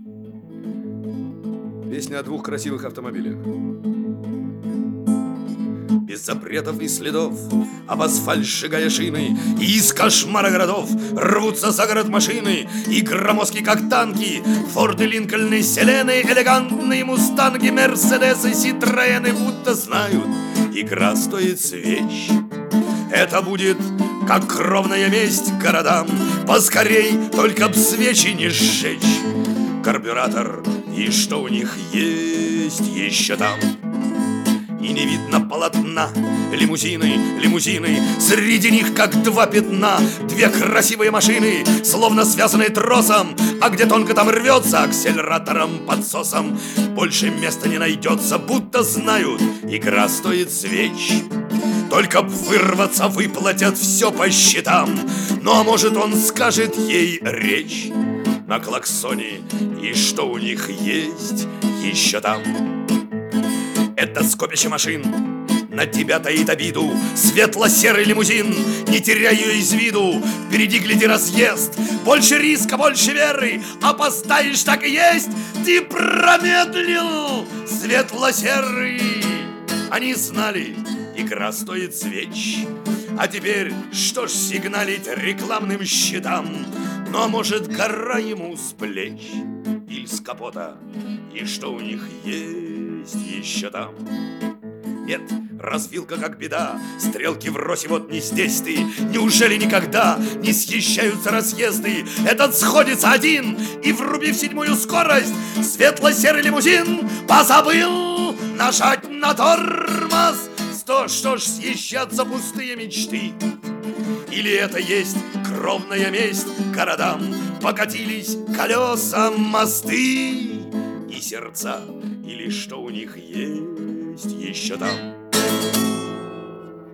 Песня о двух красивых автомобилях. Без запретов и следов, об асфальт сжигая шины, и из кошмара городов рвутся за город машины, и громоздкие, как танки, Форды, Линкольны, Селены, элегантные мустанги, Мерседесы, Ситроены, будто знают, игра стоит свеч. Это будет как кровная месть городам, поскорей, только б свечи не сжечь. Карбюратор, и что у них есть еще там. И не видно полотна. Лимузины, лимузины, среди них как два пятна. Две красивые машины, словно связанные тросом, а где тонко там рвется акселератором, подсосом. Больше места не найдется, будто знают, игра стоит свеч. Только б вырваться, выплатят все по счетам. Ну а может, он скажет ей речь на клаксоне, и что у них есть еще там. Это скопище машин на тебя таит обиду. Светло-серый лимузин, не теряй ее из виду. Впереди, гляди, разъезд, больше риска, больше веры. Опоздаешь, так и есть, ты промедлил, светло-серый. Они знали, игра стоит свеч. А теперь что ж сигналить рекламным щитам? Ну а может, гора ему с плеч или с капота, и что у них есть еще там? Нет, развилка как беда, стрелки врозь, и вот не здесь ты. Неужели никогда не съезжаются разъезды? Этот сходится один, и, врубив седьмую скорость, светло-серый лимузин позабыл нажать на тормоз. Что ж съезжаться пустые мечты? Или это есть кровная месть городам? Покатились колесам мосты и сердца, или что у них есть еще там?